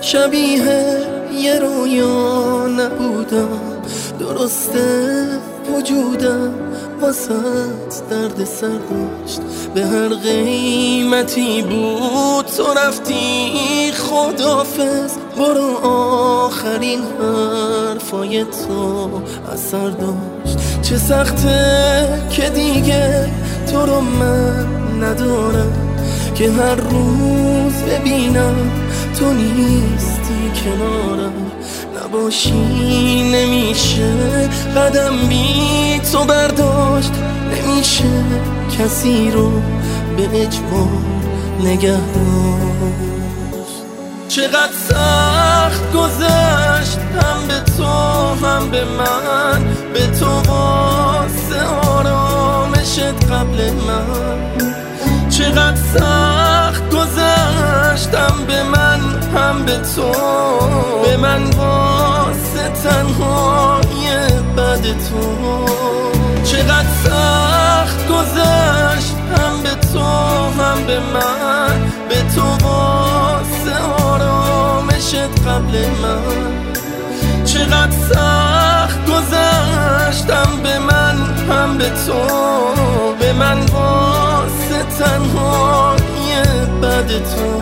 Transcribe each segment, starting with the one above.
شبیه یه رویا نبودم، درسته وجودم واسط درد سر داشت، به هر قیمتی بود تو رفتی خداحافظ، برو آخرین حرفای تو اثر داشت. چه سخته که دیگه تو رو من ندارم، که هر روز ببینم تو نیستی کنارم، نباشی نمیشه قدم بی تو برداشت، نمیشه کسی رو به اجبار نگه داشت. چقدر سخت گذشت هم به تو هم به من، به تو واسه آرامشت قبل من. چقدر سخت گذشت هم به من هم به تو، به من واسه تنهایی بعد تو. چقدر سخت گذشت هم به تو هم به من، به تو واسه آرامشت قبل من. چقدر سخت گذشت هم به من هم به تو، به من واسه تنهایی بعد تو.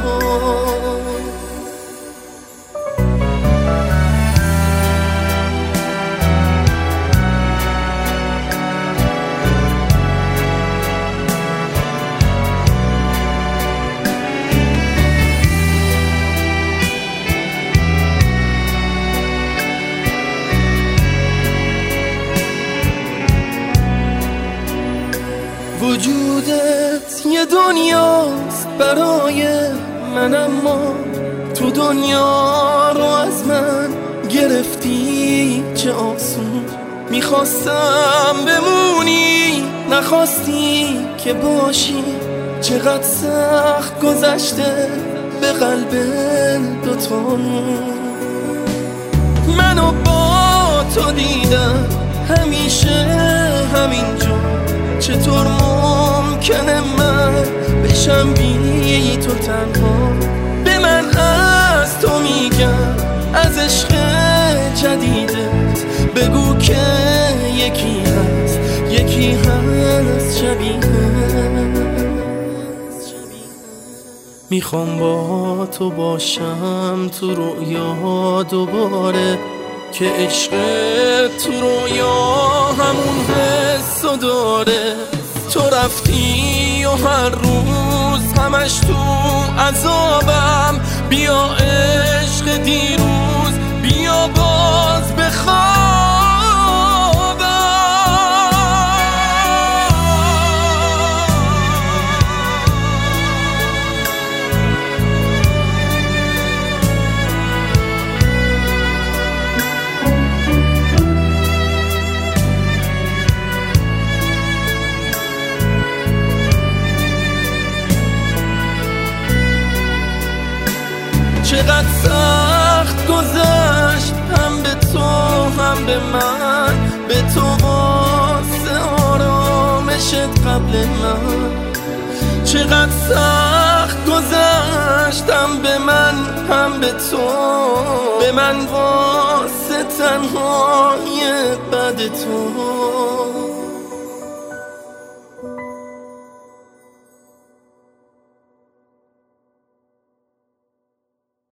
وجودت یه دنیاست برای من، اما تو دنیا رو از من گرفتی چه آسون. میخواستم بمونی نخواستی که باشی، چقدر سخت گذشته به قلب دوتامون. منو با تو دیدم همیشه همینجا، چطور ممکنه من بشم بی تو تنها؟ به من از تو میگم از عشق جدیدت بگو که یکی هست یکی هست شبیه. میخوام با تو باشم تو رویا دوباره، که عشق تو رویا همون حسو داره. تو رفتی و هر روز همش تو عذابم، بیا عشق دیروز بیا باز بخوابم. چقدر سخت گذشت هم به تو هم به من، به تو واسه آرامشت قبل من. چقدر سخت گذشت هم به من هم به تو، به من واسه تنهایی بعد تو.